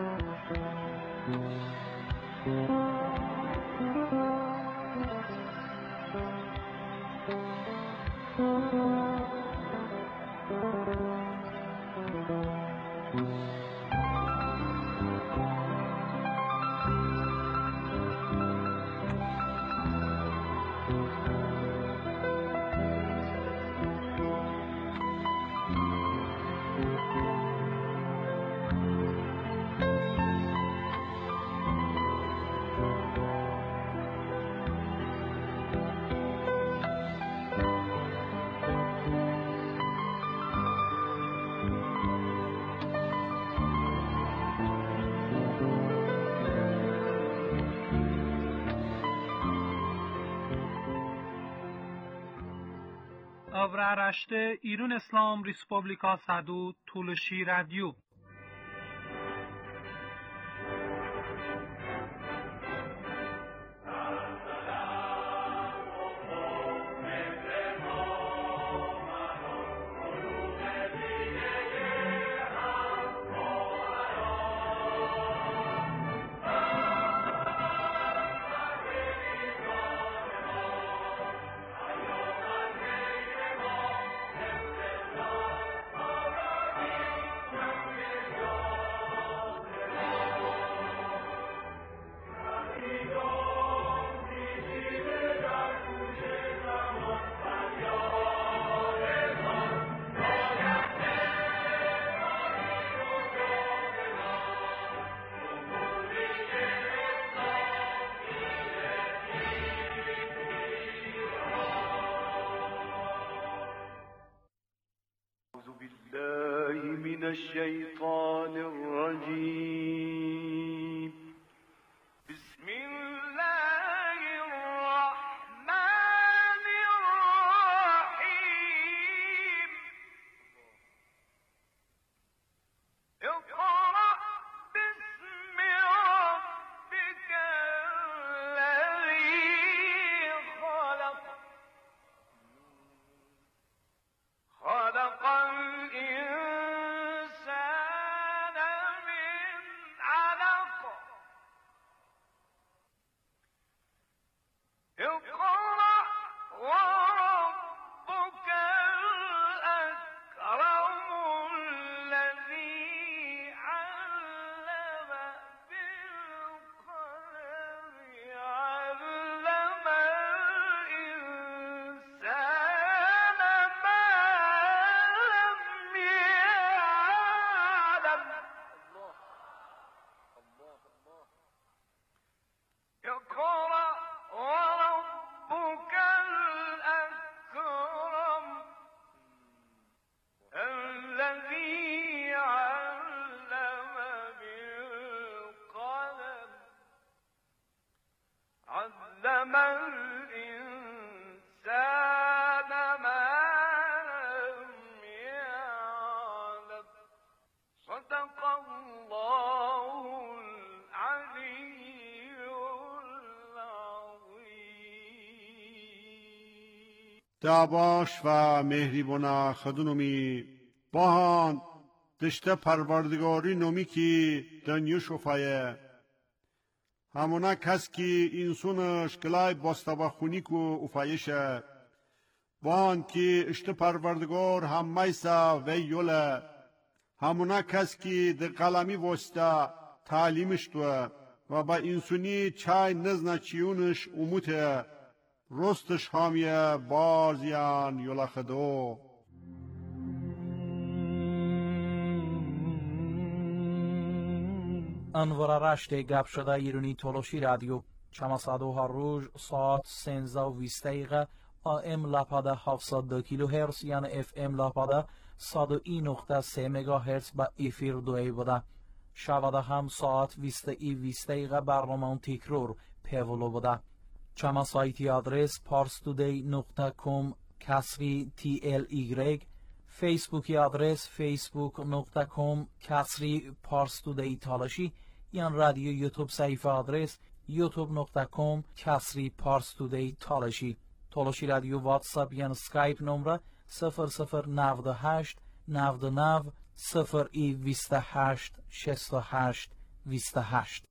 Avraaraşte İran İslam Respublika Sadu Tulshi Radio. الشيطان الرجيم بسم الله الرحمن الرحيم اقرأ باسم ربك الذي خلق خلق الإنسان من علق اقرأ وربك الأكرم الذي علم بالقلم علم الإنسان ما لم يعلم اقرأ وربك الأكرم الذي علم بالقلم علم الإنسان ما لم يعلم صدق الله العلي العظيم. دعواش و مهریبونا خدونومی باهان دشته پروردگاری نومی کی دنیو شفایه همونا کس کی انسونش کلای باستابا خونیکو افایشه باهان کی اشته پروردگار هم میسا و یوله همونا کس کی ده قلمی وستا تعلیمش تو و با انسونی چای نزنا چیونش اموته رستش حامیه بارزیان یولا خدو انوار رشته گپ شده ایرانی تولوشی رادیو چماسادو روز ساعت 13:20 دقیقه AM لاپاده 702 کیلوهرتز یعنی FM لاپاده 101.3 مگاهرتز با افیر دوی بوده. شباده هم ساعت 20:20 دقیقه برنامه تکرار پیولو بوده. چما سایتی آدرس parstoday.com کسری TLY فیسبوکی آدرس facebook.com کسری parstoday تالاشی یان رادیو یوتیوب صفحه آدرس youtube.com کسری parstoday تالاشی تالاشی رادیو واتساپ یان سکایپ نمره 0098 99 0128 68 28.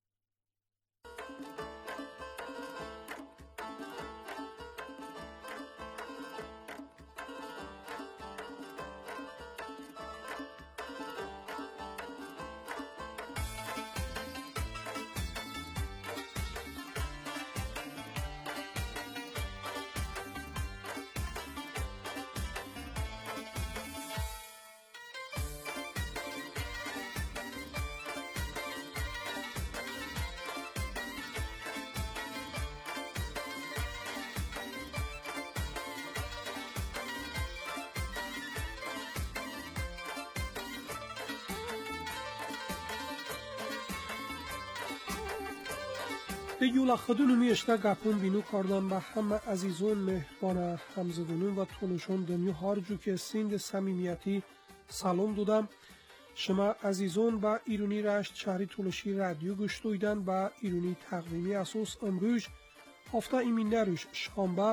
Deyula xudunumi ishda gapun binu kardan ba hamma azizon mehmana hamzadunun va to'lishon dunyo har ju ke sind samimiyati salom dodam. شما عزیزان با ایرانی رشت شهری تولشی رادیو گوش دویدن با ایرانی تقویمی اساس امروز هفته ایمینه روش شنبه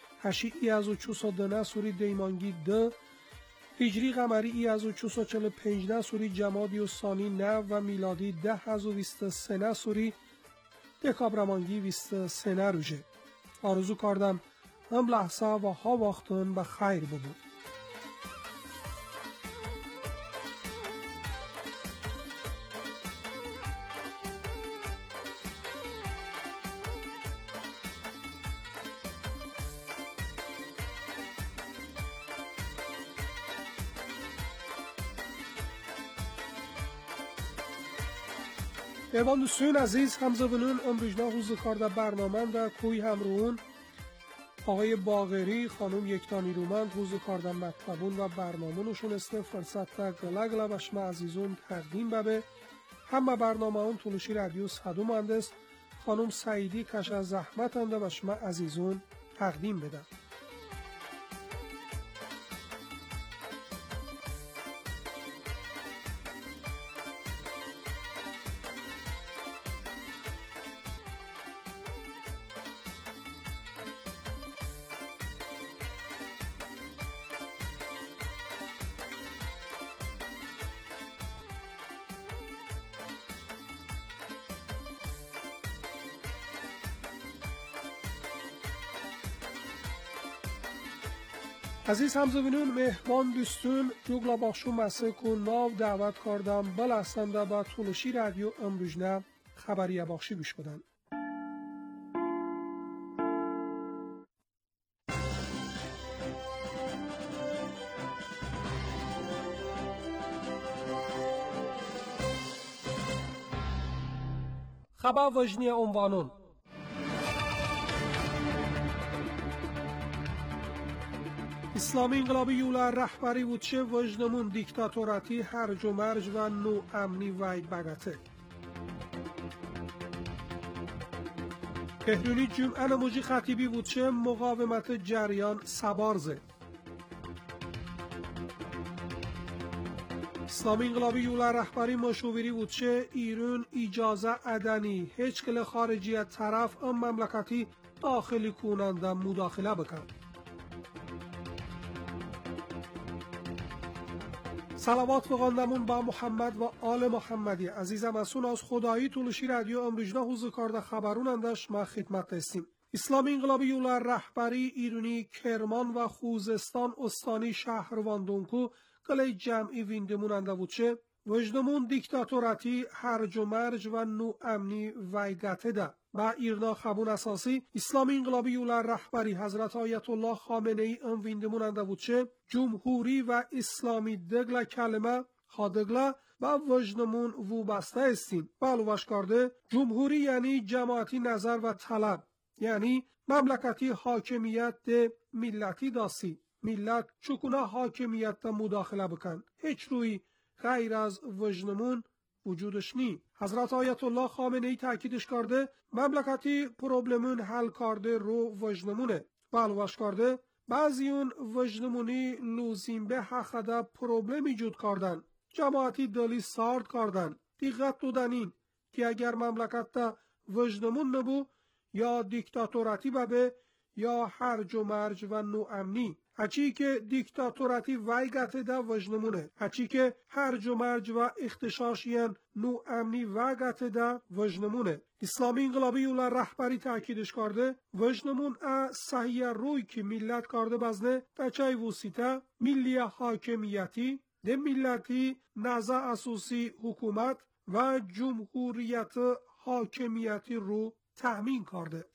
8 سوری دیمانگی 2 هجری قمری 1445 سوری جمادی و ثانی 9 و میلادی 1023 سوری دکابرمانگی 23 روشه. آرزو کردم هم لحظه و ها وقتون به خیر بود. ایوان دوستان عزیز همزادانان امروزنا حوزه کار در برنامه در کوی همروون آقای باقری خانم یکتانی رومند حوزه کار در مطلبون و برنامه نشون است فرصت در گلگل و شما عزیزون تقدیم ببه همه برنامه اون تولشی رادیو صدو مهندس خانم سعیدی کش از زحمت انده و شما عزیزون تقدیم بده. عزیز همزبینون مهمان دوستون جوگلا بخشو مسه کن ناو دعوت کردم بلستنده با تولشی رادیو امروزنه خبریه بخشی گوش بدن. خبر وجنی عنوانون اسلامی انقلابی یولا رهبری بود چه وجدمون دیکتاتوراتی هرج و مرج و نو امنی وی بگته کهرونی جمعه نموجی خطیبی بود چه مقاومت جریان سبارزه اسلامی انقلابی یولا رهبری مشاوری بود چه ایران اجازه ادنی هیچ کل خارجی طرف ام مملکتی داخلی کننده مداخله بکن. سلامات بخواندمون با محمد و آل محمدی عزیزم اسون از خدایی تولشی رادیو امروزنا حوزه کارده خبرون اندش ما خدمت هستیم. اسلامی انقلابی یولا رهبری ایرانی کرمان و خوزستان استانی شهرواندونکو کلی جمعی ویندمون انده بود چه وجدمون دیکتاتوراتی هرج و مرج و نو امنی ویگته ده با ایرنا خبون اساسی اسلامی انقلابی یولا رهبری حضرت آیت الله خامنه ای ام ویندمون انده بود چه جمهوری و اسلامی دگل کلمه خادگلا با وجدمون وابسته استیم. بالوش کرده جمهوری یعنی جماعتی نظر و طلب یعنی مملکتی حاکمیت ده ملتی داسی ملت چکونه حاکمیت ده مداخله بکن هیچ روی غیر از وجدمون وجودش نی. حضرت آیت الله خامنه ای تاکیدش کرده مملکتی پروبلمون حل کرده رو وجدمونه. بالوش کرده بعضی اون وجدمونی لوزیم به حقده پروبلم ایجود کردن جماعتی دلی سارد کردن دیقت دودنین که اگر مملکت دا وجدمون نبو یا دیکتاتوراتی ببه یا هرج و مرج و نو امنی هچی که دیکتاتوراتی وای گته دا وجنمونه هچی که هرج و مرج و اختشاشیان نو امنی وای گته دا وجنمونه اسلامی انقلابی اولا رهبری تاکیدش کرده وجنمون صحیح روی که ملت کرده بزنه تا چای وسیطه ملی حاکمیتی ده ملتی نزا اساسی حکومت و جمهوریت حاکمیتی رو تأمین کرده.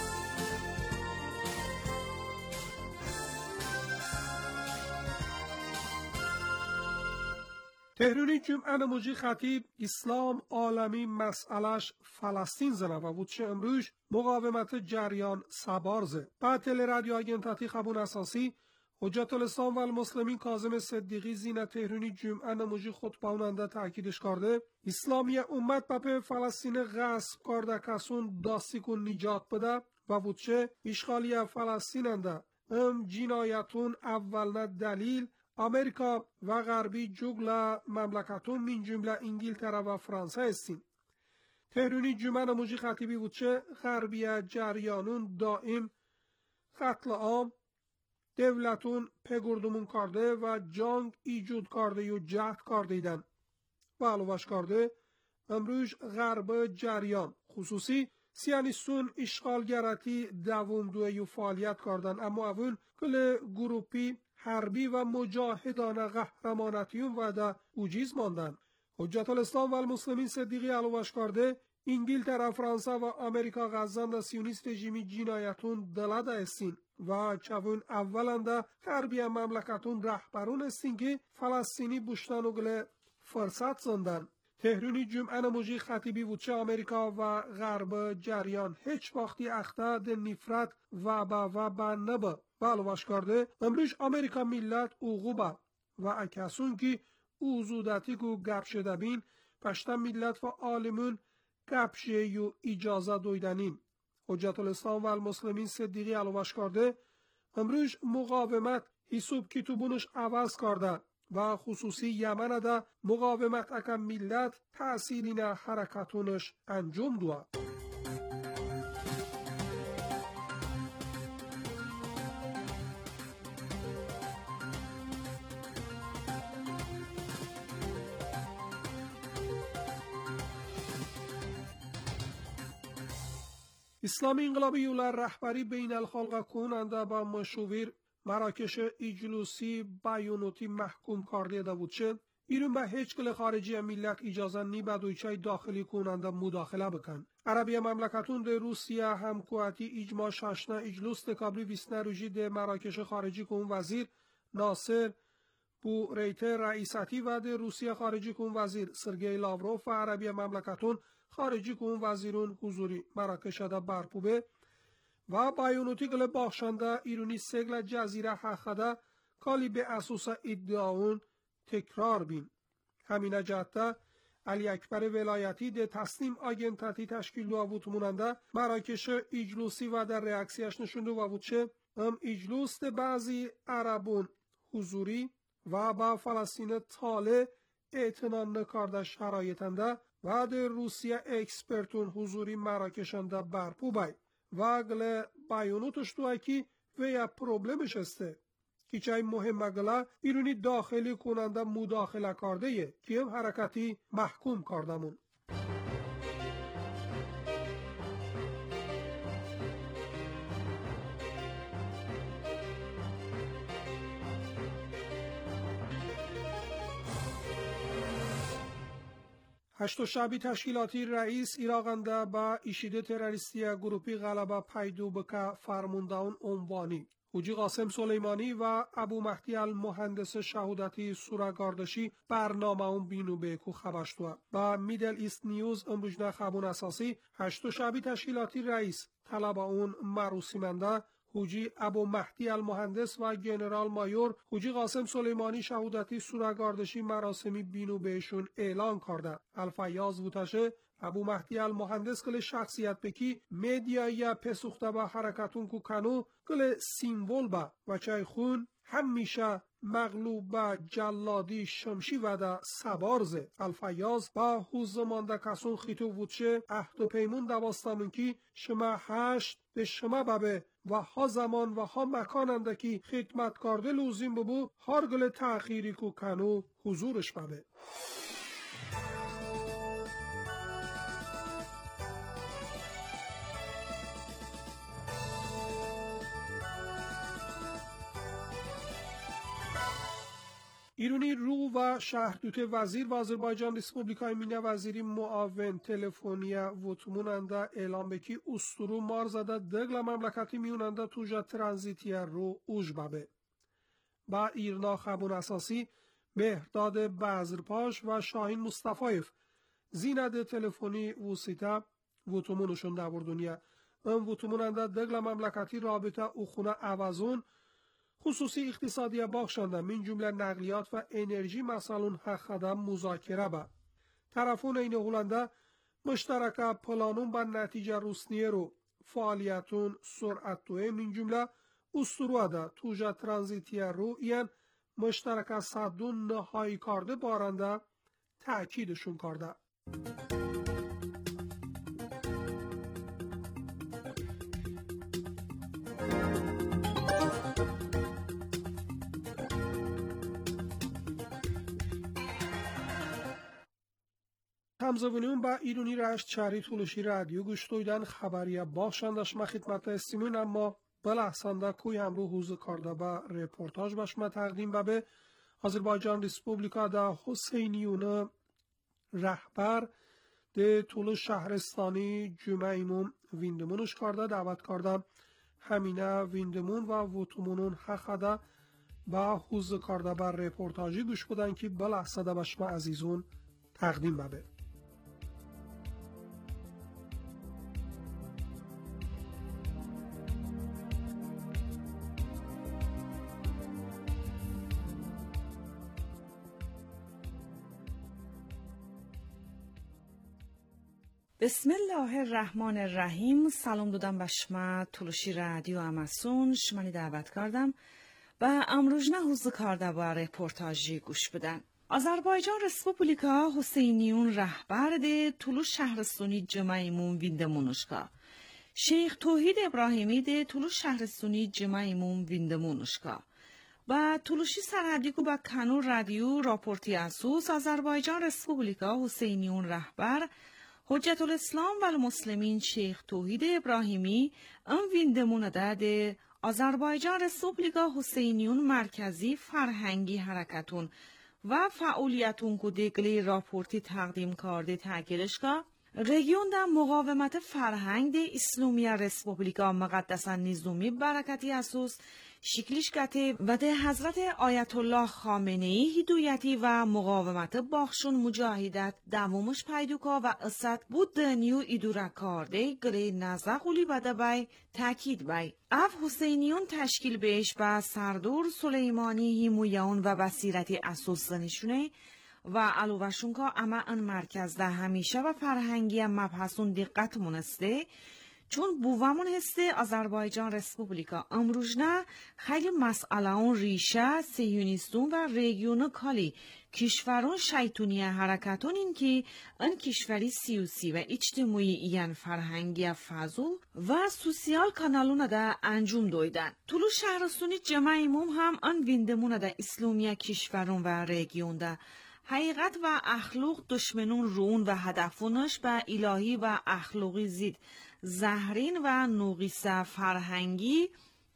تهرونی جمعه نموجی خطیب اسلام عالمی مسئلهش فلسطین زنه و بودشه امروز مقاومت جریان سبارزه. بعد تل رادیو آگنتاتی خبون اساسی حجت الاسلام و المسلمین کاظم صدیقی زینه تهرونی جمعه نموجی خطباننده تأکیدش کرده اسلامی امت به فلسطین غصب کرده کسون داستی کن نجات بده و بودشه اشغالی فلسطیننده جنایتون اولنا دلیل امریکا و غربی جگل مملکتون من جمله انگلتره و فرانسه استین. تهرونی جمعه نموجی خطیبی بودشه غربی جریانون دائم قتل عام دولتون پگردمون کرده و جنگ ایجاد کرده و جهد کرده ایدن و علاوش کرده امروز غرب جریان خصوصی سیانیستون اشغالگراتی دوم دوی و فعالیت کردن اما اون کل گروپی حربی و مجاهدان قهرمانتیون و دا اوجیز ماندن. حجت الاسلام و المسلمین صدیقی علاوش کرده انگلتره فرانسه و امریکا غزان دا سیونیست رژیمی جنایتون دلده استین و چون اولنده غربی مملکتون رهبرون استین که فلسطینی بوشتن و گله فرصت زندن. تهرونی جمعه نموجی خطیبی بودشه امریکا و غرب جریان هیچ وقتی اخته ده نفرت و با نبه و علاوش کرده امروز امریکا ملت اوغوبه و اکسون که اوزودتی که گپ شده بین پشتا ملت و عالمون گپ شه و اجازه دویدنین. حجت الاسلام و المسلمین صدیقی علاوش کرده امروز مقاومت حسوب کتوبونش عوض کرده و خصوصی یمن ده مقاومت اکم ملت تأثیرین حرکتونش انجام دوه. اسلامی انقلابی اولا رهبری بین الخلق کننده با مشاور مراکش اجلوسی بیانوتی محکوم کرده ده بودشه ایرون به هیچ کل خارجی ملت اجازه نی به دویچه داخلی کننده مداخله بکن. عربی مملکتون ده روسیه همکواتی اجماع شاشنه اجلوس ده کابلی ویسنه روژی ده مراکش خارجی کن وزیر ناصر بو ریته رئیستی و ده روسیه خارجی کن وزیر سرگئی لاوروف و عربی مملکتون خارجی کن وزیرون حضوری مراکش ده برپوبه و بیانوتی گل باخشنده ایرونی سگل جزیره حقده کالی به اساس ادعاون تکرار بین. همینه جهته علی اکبر ولایتی ده تصمیم آگنتاتی تشکیل دو بود موننده مراکش اجلوسی و در ریاکسیش نشونده و بود چه اجلوس ده بعضی عربون حضوری و با فلسطین تاله اعتنان نکارده شرایطنده و ده روسیه اکسپرتون حضوری مراکشنده برپو بای و گله بیانوتش دوه که ویا پروبلمش استه که چای مهم گله ایرونی داخلی کننده مداخله کرده یه که هم حرکتی محکوم کردمون. هشت شعبی تشکیلاتی رئیس ایراغنده با ایشیده تروریستی گروپی غلبه پیدو بکه فرموندهون عنوانی حاجی قاسم سلیمانی و ابو مهدی المهندس شهودتی سورگاردشی برنامه اون بینو بیکو خبشتوه با میدل ایست نیوز امروجنه خبون اساسی هشت شعبی تشکیلاتی رئیس طلب اون مروسیمنده حاجی ابو مهدی المهندس و جنرال مایور حاجی قاسم سلیمانی شهودتی سورگاردشی مراسمی بینو بهشون اعلان کرده. الفیاض ووتشه ابو مهدی المهندس کل شخصیت بکی میدیایی پسوخته با حرکتون کو کنو کل سیمبول با و چای خون همیشه مغلوب به جلادی شمشی و ده سبارز الفیاز با حوز مانده کسون خیتو وودشه عهد و پیمون دوستمون کی شما هشت به شما ببه و ها زمان و ها مکاننده کی خدمت کرده لوزیم ببو هرگل تأخیری کو کنو حضورش ببه. ایرونی رو و شهردوت وزیر و آذربایجان ریسپوبلیکای مینه وزیری معاون تلفنیه وطموننده اعلام بکی استرو مار زده دگل مملکتی میوننده توجه ترانزیتیه رو اوج ببه. با ایرنا خبون اساسی مهرداد بزرپاش و شاهین مصطفایف زینده تلفنی وسیطه وطمونشون دور دنیا ام وطموننده دگل مملکتی رابطه اوخونه عوضون خصوصی اقتصادی باخشنده من جمله نقلیات و انرژی مسئلون حق خدم مذاکره با. طرفون این هولنده مشترک پلانون با نتیجه روسنیه رو فعالیتون سرعت توی من جمله استروه ده توجه ترانزیتیه رو این مشترک صدون نهایی کرده بارنده تأکیدشون کرده. همزبونیون با ایرونی رشت شهری طولشی رادیو گوش دویدن خبریه باخشندش ما خدمت استیمون اما بلحسنده کوی همرو حوز کرده با رپورتاج باشما تقدیم به آذربایجان ریسپوبلیکا دا حسینیون رهبر ده طول شهرستانی جمعیمون ویندمونش کرده دعوت کردم همینه ویندمون و وطمونون حقده با حوز کرده با رپورتاجی گوش بودن که بلحسنده باشما عزیزون تقدیم به. بسم الله الرحمن الرحیم. سلام دادم به شما طولشی رادیو اماسون شمانی دعوت کردم و امروز حوز کرده با رپورتاجی گوش بدن. آذربایجان ریسپوبلیکا حسینیون رهبر ده طول شهرستانی جمعیمون ویندمونشکا شیخ توحید ابراهیمی ده طول شهرستانی جمعیمون ویندمونشکا و طولشی سرحدی که با کانون رادیو راپورتی اسوس آذربایجان ریسپوبلیکا حسینیون رهبر حجت الاسلام و المسلمین شیخ توحید ابراهیمی ام ویندمون ده آذربایجان ریسپوبلیکا حسینیون مرکزی فرهنگی حرکتون و فعالیتون که دگلی راپورتی تقدیم کرده تاکیدش که رژیون در مقاومت فرهنگ ده اسلامی ریسپوبلیکا مقدسا نظامی برکتی اسوس شکلش گته و ده حضرت آیت الله خامنه‌ای هدایتی و مقاومت باخشون مجاهدت دوامش پیدوکا و اسد بود دنیو ایدورا کرده گلی نزاقولی بده بای تاکید بای اف حسینیون تشکیل بهش با سردور سلیمانی همویون و بصیرتی اسوس نشونه و علاوه‌شون که اما ان مرکز ده همیشه و فرهنگی مبحثون دقت مونسته چون بوامون هسته آذربایجان ریسپوبلیکا امروز نه خیلی مسئله اون ریشه سیونیستون و رژیون کالی کشورون شیطونی حرکتون این که ان کشوری سیاسی و اجتماعی این فرهنگی فضو و سوسیال کانالون ده انجام دویدن. طولو شهرستونی جمعیمون هم ان ویندمون ده اسلامی کشورون و رژیون ده حقیقت و اخلاق دشمنون رون و هدفونش به الهی و اخلاقی زید زهرین و نوغیسه فرهنگی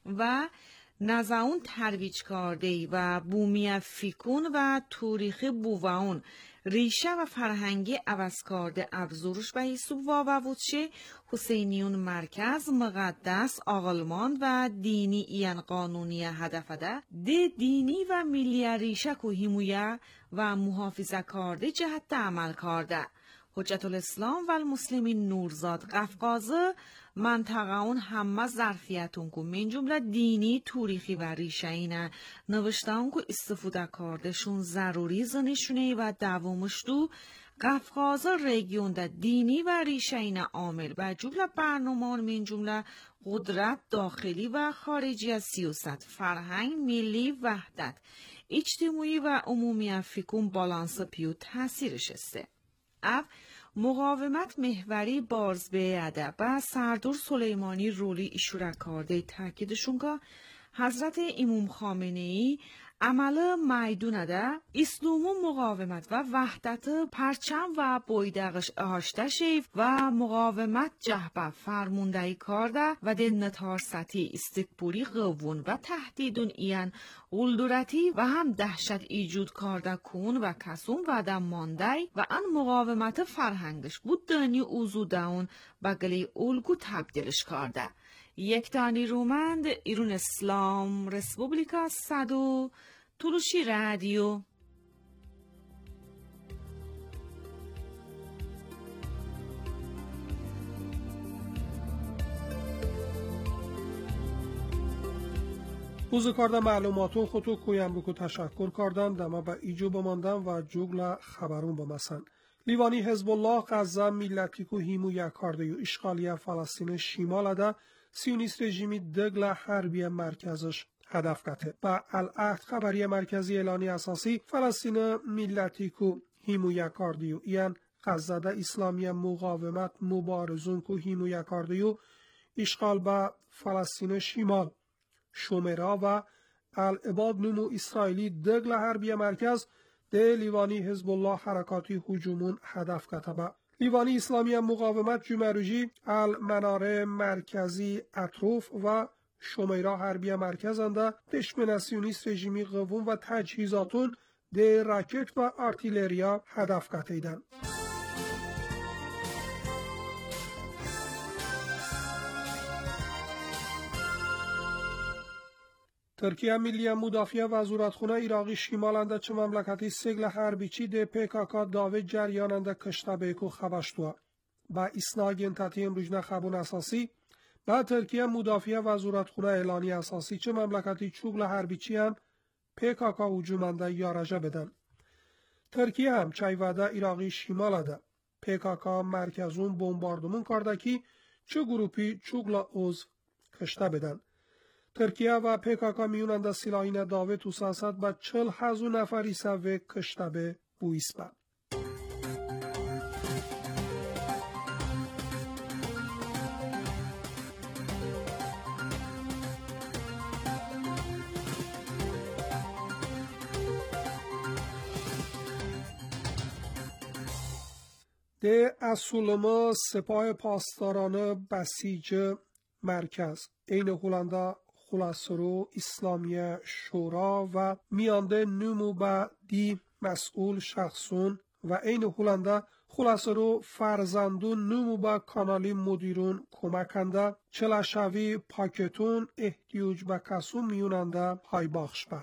و نزاون ترویج کرده و بومی فیکون و تاریخ بوواون ریشه و فرهنگی عوض کرده ابزورش به حساب و وچه حسینیون مرکز مقدس آقلمان و دینی این قانونی هدفده ده دینی و ملی ریشه که حمایه و محافظه کرده جهت عمل کرده. حجت الاسلام و المسلمین نورزاد قفقازه منطقه اون همه ظرفیتون که من جمله دینی تاریخی و ریشه اینه نوشته اون که استفاده کردشون ضروری زنشونه و دوامش تو قفقازه رژیون ده دینی و ریشه اینه عامل و جمله برنامه من جمله قدرت داخلی و خارجی از سیاست فرهنگ ملی وحدت اجتماعی و عمومی فکرم بالانس پیو تاثیرش است. مقاومت محوری بارز به ادب و سردار سلیمانی رولی اشاره کرده تاکیدشون که حضرت امام خامنه‌ای عمل میدون ده اسلام مقاومت و وحدت پرچم و بویدقش اهاشته شیف و مقاومت جهبه فرموندهی کرده و ده نتارستی استکبوری قوون و تهدیدون ایان غلدورتی و هم دهشت ایجود کرده کون و کسون و دم مانده و ان مقاومت فرهنگش بود دنی اوزو داون بگلی اولگو تبدیلش کرده. یک تانی رومند ایران اسلام رسپوبلیکا صدو تلوشی رادیو. بوز کردم معلوماتون خودتو کویم بکو تشکر کردم دما با ایجو بماندم و جوگل خبرون بمسن. لیوانی حزب الله غزه ملتی کو هیمو یکارده یو اشغالی فلسطین شمال ده سیونیست رژیمی دگل حربی مرکزش هدف کته. با العهد خبری مرکزی اعلانی اساسی فلسطین ملتی کو هیمو یکارده یو ایان غزه ده اسلامی مقاومت مبارزون کو هیمو یکارده یو اشغال با فلسطین شمال شومرا و العباد نمو اسرائیلی دگل حربی مرکز ده لیوانی حزب الله حرکاتی هجومون هدف کتبه. لیوانی اسلامی مقاومت جمروجی المناره مرکزی اطروف و شومرا حربی مرکزنده دشمن سیونیست رژیمی قوون و تجهیزاتون ده راکت و آرتیلریا هدف کتیدن. ترکیه ملی مدافع وزارتخانه عراقی شمالنده چه مملکتی سگل حربیچی ده PKK داوه جریاننده کشته بیکو خبشتوه. با اسناگین تاتی امروجنه خبون اساسی با ترکیه مدافع وزارتخانه اعلانی اساسی چه مملکتی چوگل حربیچی هم PKK هجومنده یارجه بدن. ترکیه هم چایواده عراقی شمالده PKK مرکزون بمباردمون کرده که چه گروپی چوگل عضو کشته بدن. ترکیه و PKK میونند سلاحین داوه تو ساسد با 40,000 نفری سوه کشته به بویسبه. ده اصولما سپاه پاسداران بسیج مرکز این هولندا خلاصرو اسلامی شورا و میانده نمو با دی مسئول شخصون و این هولندا خلاصرو فرزندون نمو با کانالی مدیرون کمکنده چلشوی پاکتون احتیاج به کسون میوننده پای باخش به.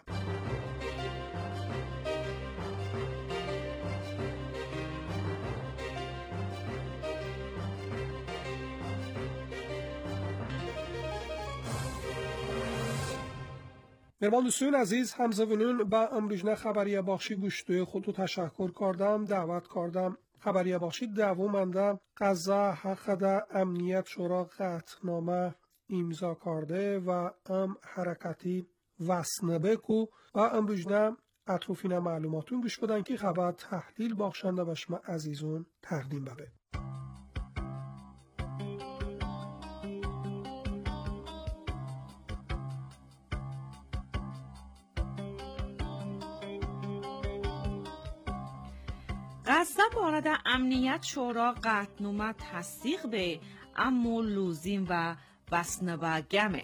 مهمان دوستان عزیز همزبانون با امروزنه خبری بخشی گوشتوی خودتو تشکر کردم دعوت کردم خبری بخشی دوامنده غزه حق ده امنیت شورا قطعنامه امضا کرده و حرکتی وسنبه کو و امروزنه اطرافین معلوماتون گوش بدن که خبر تحلیل بخشنده به شما عزیزون تقدیم بده. غزه وارد امنیت شورا قطعنامه تصدیق به اما لوزین و بسنه گمه.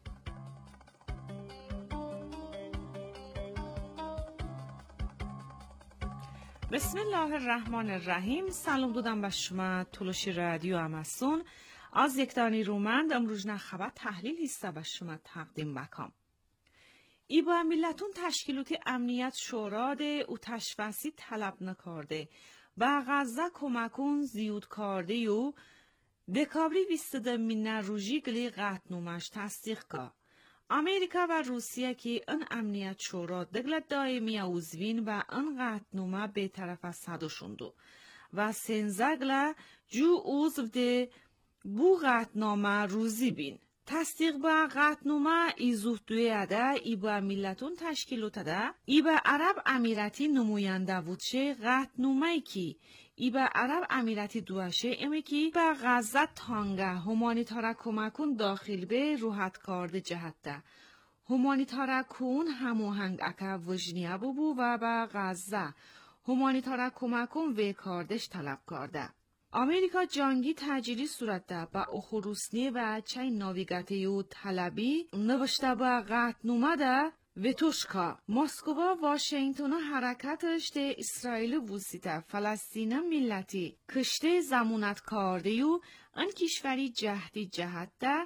بسم الله الرحمن الرحیم. سلام دادم به شما تلوشی رادیو امسون از یکتانی رومند امروزنه خبر تحلیل هسته به شما تقدیم بکم. ای با ملتون تشکیلات امنیت شورا ده او تشفسی طلب نکرده با غزه کمکون زیود کرده و دکابری 22 مینه روژی گلی قطعنامه‌اش تصدیق که امریکا و روسیه که ان امنیت شورا دگلت دائمی عضوین و ان قطعنامه به طرف صدوشوندو و سنزگله جو عضو ده بو قطعنامه روزی بین. تصدیق با قطنامه ایزوه دوی اده ای با ملتون تشکیلوت اده ای با عرب امیراتی نماینده بودشه قطنامه کی ای با عرب امیراتی دوشه امی کی با غزه تانگه همانیتارا کمکون داخل به روحت کارد جهت همانیتارا کون هموهنگ اکا وجنیه بو و با غزه همانیتارا کمکون و کاردش طلب کرده. امریکا جنگی تجاری صورت ده با اخروسنی و چای ناویگاتیو طلبی نوشته با قطنامه ده و توشکا مسکو واشنگتن حرکتش ده اسرائیل وسیطه فلسطین ملتی کشته زمانت کاردیو ان کشوری جهدی جهت ده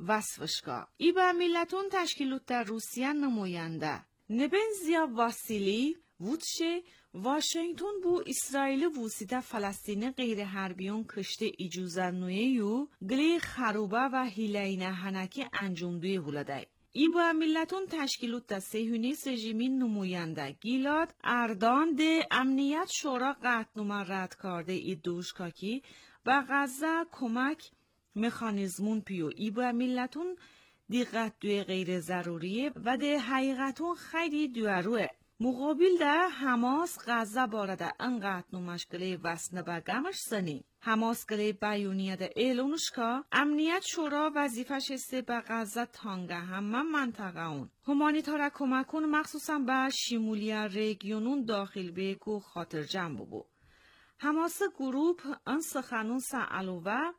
وصفشکا ای با ملتون تشکیلوت در روسیه نماینده نبنزیا واسیلی وودشه واشنگتن بو اسرائیل وسیطه فلسطین غیر حربیون کشته ایجوزنویو گلی خروبه و هیلین هنکی انجام دوی هولده. ای با ملتون تشکیلوت دا صهیونیست رژیمین نماینده گیلاد اردان ده امنیت شورا قطنامه رد کرده ای دوشکاکی و غزه کمک مکانیزمون پیو ای با ملتون دقت دوی غیر ضروریه و ده حقیقتون خیلی دوروه. مقابل ده حماس غزه بارده انقدر نمشکلی وسنه بگمش سنی. حماس گلی بیونیه ده ایلونشکا امنیت شورا وظیفش استه به غزه تانگه همه منطقه اون. همانیتارا کمکون مخصوصا به شیمولیا ریگیونون داخل بیگو خاطر جنب بو. حماس گروپ ان سخنون سعلوه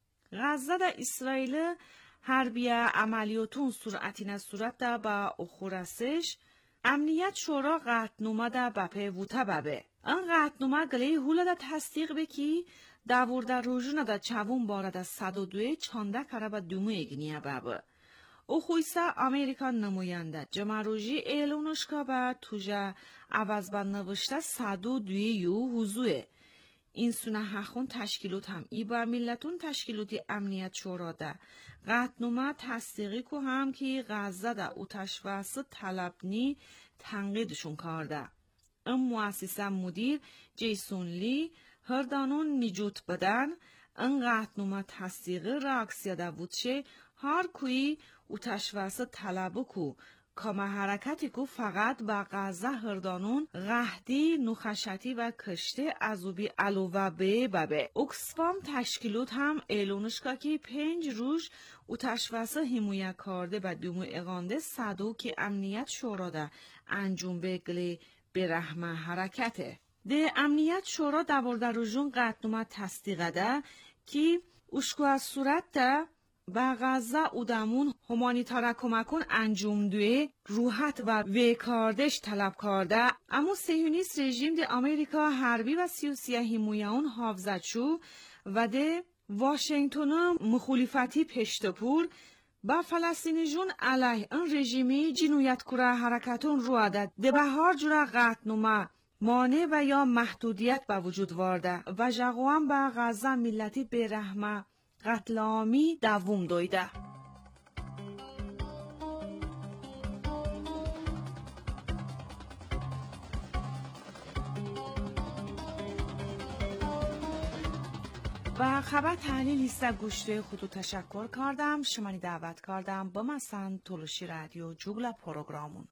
غزه ده اسرائیل حربیه عملیاتون سرعتین صورت ده با اخورسش امنیت شورا قطنامه ده بپه ووته ببه. ان قطنامه گلی هوله ده تصدیق بکی داورده روژونه ده چوون باره ده 102 چانده کاره به دومه اگنیه ببه. او خویسته امریکا نماینده جمعروژی ایلونشکا به توجه عوض به نوشته 102 یو حضوه. این سونه حخون تشکیلوت هم ای با ملتون تشکیلوتی امنیت شورا ده قطنامه تصدیقی که هم که غزه ده او تشوست طلبنی تنقیدشون کرده. این مؤسسه مدیر جیسون لی هردانون نیجوت بدن این قطنامه تصدیقی راکسیه ده بودشه هر کوی او تشوست طلبو که کامه حرکتی که فقط با غزه هردانون غهدی نخشتی و کشته ازوبی علوه ببه. اکسفام تشکیلوت هم ایلونشکا که 5 روز او تشوست همویه کرده و دومو اغانده صدو که امنیت شورا ده انجام بگلی به رحمه حرکته. ده امنیت شورا داورده روژون قطنامه تصدیقه ده که اوشکو از صورت ده با غزه اودمون همانیتارا کمکون انجام دوی روحت و وکاردش طلب کرده اما صهیونیست رژیم ده امریکا حربی و سیاسی همویون حافظت شو و ده واشنگتن مخالفتی پشتپور با فلسطینی جون علیه این رژیمی جنایت کره حرکتون رو عدد ده به هر جور قطنامه مانع و یا محدودیت به وجود وارده و جغوان با غزه ملتی به رحمه قتل عامی دوام دویده. با خبر تحلیل لیست گوشت خودو تشکر کردم. شمانی دعوت کردم با مثلا تولشی رادیو جوگل پروگرامون.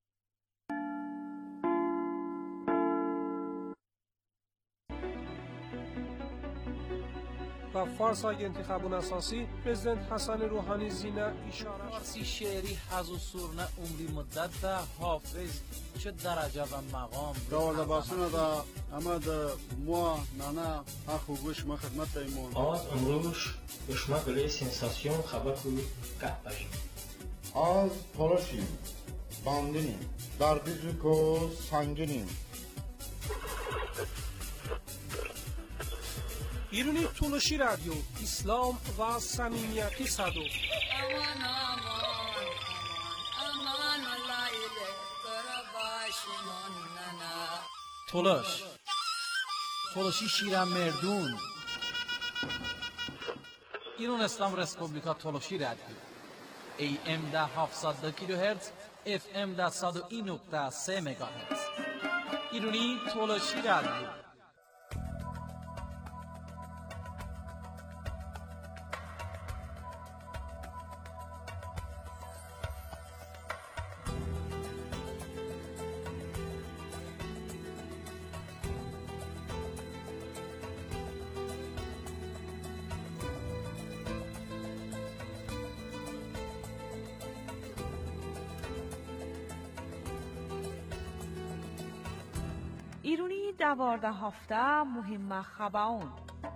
و فارس های انتخابون اساسی پرزیدنت حسن روحانی زینه اشاره فارسی شعری حز و سورنه عمری مدت ده حافظ چه درجه و مقام داورده باسونه ده اما ده موا نانا اخو گوش ما خدمت ایمون آز امروش گوشما گلی سنساسیون خبر کوی که باشیم آز پولشیم باندینیم در بیزوکو سنگینیم ایرانی تولشی رادیو اسلام و صمیمیتی صدو امان لایله ترباشمون ننا تولشی شیرم مردون ایران اسلام رسپوبلیکا تولشی رادیو AM ده 700 کیلوهرتز FM ده 101.3 مگاهرتز ایرانی تولشی رادیو 12 مهم خباون.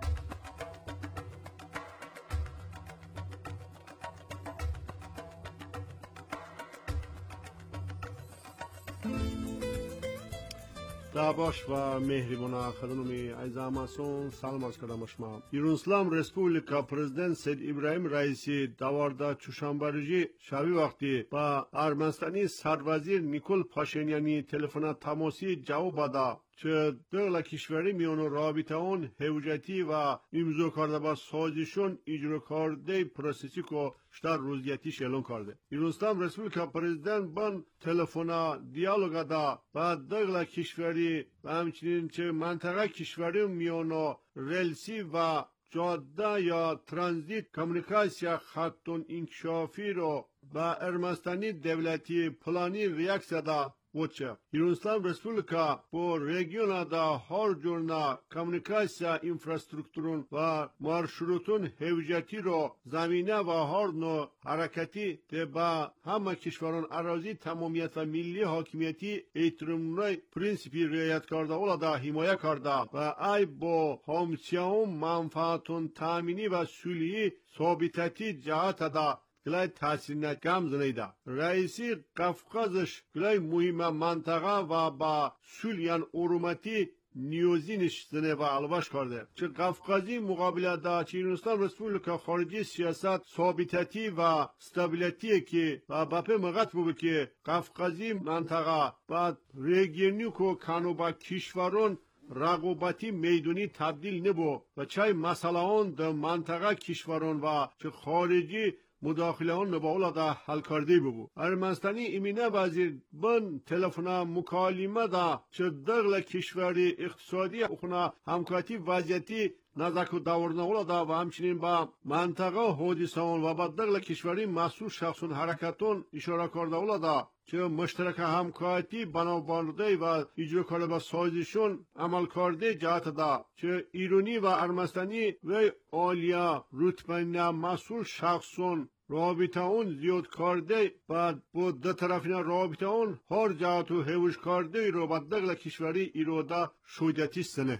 داباش و مهربان خدمت عزیز همسون سلام عرض کردم شما. ایران اسلام رسپوبلیکا پرزیدنت سید ابراهیم رئیسی 12 چهارشنبه روز شب وقتی با ارمنستانی سروزیر نیکول پاشینیانی تلفن تماسی جواب داد که دولت کشوری میان رابطه اون حوجتی و امضا کرده با سازشون اجرا کرده پروسسی که شتر روزیتیش اعلان کرده. ایران اسلام رسپوبلیکا پرزیدنت بان تلفن دیالوگ دا با دولت کشوری و همچنین چه منطقه کشوری میان رلسی و جاده یا ترانزیت کمیونیکاسیا خطون انکشافی رو با ارمنستانی دولتی پلانی ریاکسیا دا وچه. ایران اسلام رسپوبلیکا با رژیون دا هر جورنا کمیونیکاسیا انفراستراکتورون و مارشروتون حوجتی رو زمینه و هر نوع حرکتی ده با همه کشوران اراضی تمامیت و ملی حاکمیتی احترامای پرینسیپی رعایت کرده اولا دا حمایه کرده و ای با همسیاون منفعتون تامینی و صلحی ثابتتی جهت دا گلای تحصیل کم زنیده. رئیسی قفقازش گلای مهم منطقه و با سولیان ارومتی نیوزینش زنه و الواش کرده. چه قفقازی مقابل دا چه ایران اسلام رسپوبلیکا خارجی سیاست ثابتتی و استابیلیتی که و باپه مغت بود که قفقازی منطقه و رژیونی که کانو با کشورون رقابتی میدونی تبدیل نبو و چای مسئله اون در منطقه کشورون و چه خارجی مداخله اون نباولا دا حل کرده ببو. ارمنستانی امینه وزیر بن تلفن مکالمه دا چه دغل کشوری اقتصادی اخنا همکاتی وضعیتی نزدیک داورناولا دا و همچنین با منطقه حادثان و با دغل کشوری مسئول شخصون حرکتون اشاره کرده اولا دا که مشترک همکاتی بنابرده و اجرا کرده با سازشون عمل کرده جهت دا که ایرانی و ارمنستانی و عالیا رتبه مسئول شخصون رابطه اون زیاد کرده و با دو طرفین رابطه اون هر جهت و حوش کرده رو با دغل کشوری ایراده شدتی سنه.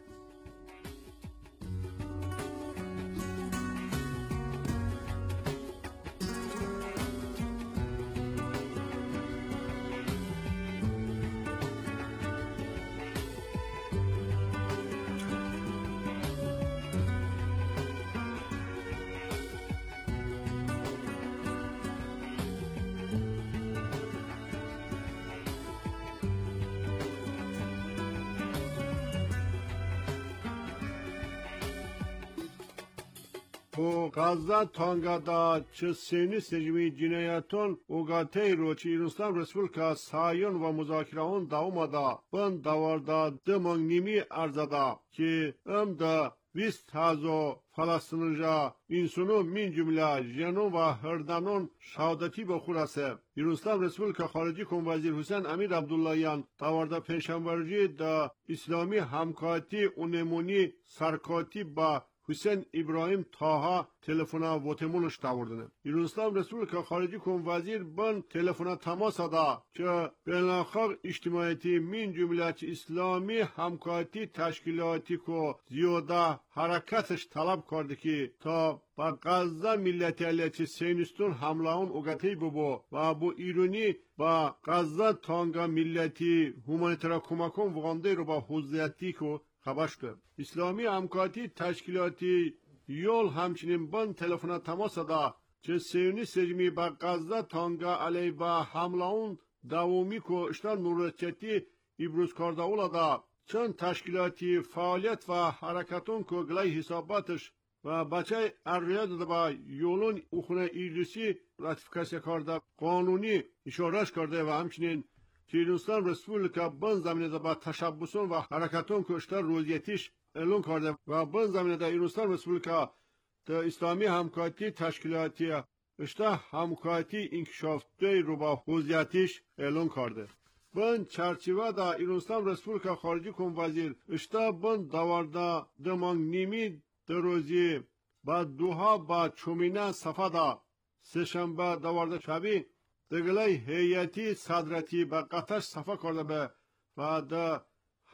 و غزه تانگادا چه سینی سجمی جنایتون اوگاتی رو چه ایران اسلام رسپوبلیکا سایون و مذاکره اون داومادا بند داوردا دمانگ نیمی ارزادا که دا 20,000 فلسطینجا انسانو من جمله جنون و هردانون شهادتی به خلاصه. ایران اسلام رسپوبلیکا خارجی کم وزیر حسین امیر عبداللهیان داوردا پنجشنبه دا اسلامی همکاتی اونمونی سرکاتی با حسین ابراهیم تاها تلفن واتمونش داوردنه. ایران اسلام رسپوبلیکا خارجی کم وزیر بن تلفن تماس دا که بین‌الخاق اجتماعیتی من جمله اسلامی همکاتی تشکیلاتی که زیاده حرکتش طلب کرده که تا با غزه ملت علیه سینستون حمله اون اوگتی ببو و با ایرانی با غزه تانگا ملتی هومانیترا کمکون وغانده رو با حضیتی که خبرش کرد. اسلامی همکاتی تشکیلاتی یول همچنین بند تلفن تماس دا چه سیونی سجمی با غزه تانگا علی با حمله اون دوامی که اشتر نورچتی ابروز کرده اولا دا چند تشکیلاتی فعالیت و حرکتون که گلای حساباتش و بچه اریاد دا با یولون اخونه ایرلیسی راتیفیکاسیا کرده قانونی اشارش کرده و همچنین که ایران اسلام رسپوبلیکا بن زمینه دا با تشبسون و حرکتون که اشتر روزیتیش اعلان کرده و بن زمینه دا ایران اسلام رسپوبلیکا دا اسلامی همکاتی تشکیلاتی اشتر همکاتی انکشافته رو با حوزیتیش اعلان کرده. بن چرچیوه دا ایران اسلام رسپوبلیکا خارجی کم وزیر اشتر بن داوردا دمانگ نیمی دروزی با دوها با چومینه صفحه دا سهشنبه داوردا شبی دگلای هیئتی صدرتی با قطعش صفحه کرده به و دا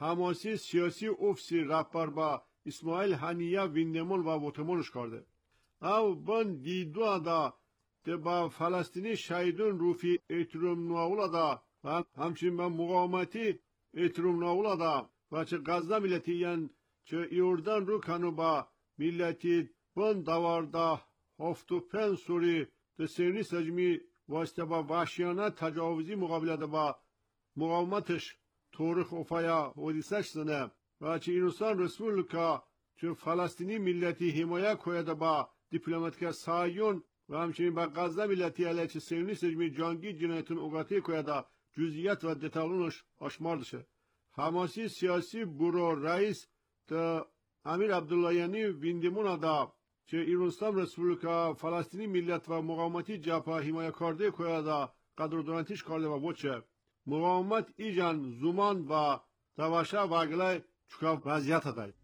حماسی سیاسی افسی رهبر با اسماعیل هنیه ویندمون و وطمونش کرده. او بان دیدو دا ده با فلسطینی شهیدون روفی احترام نوالا دا و همچنین با مقاومتی احترام نوالا دا و چه غزه ملتی ین چه ایردان رو کنو با ملتی بان دوارده 75 سوری ده سیونی سجمی واسطه با وحشیانه تجاوزی مقابله ده با مقاومتش تاریخ افایا ودیسش زنه و چه ایران رسپولیکا چه فلسطینی ملتی حمایه کویده با دیپلماتیک سایون و همچنین با غزه ملتی علیه چه سیونی سجمی جنگی جنایتون اوگاتی کویده جزئیات و دتالونش آشمار دشه. حماسی سیاسی برو رئیس ده امیر عبداللهیانی ویندمون دا چه ایران رسپولیکا فلسطینی ملت و مقاومتی جبهه حمایه کرده کویده قدردانتیش کرده و بوچه مقاومت ایجان زمان و دوشه و اگلای چکا وضعیت داید.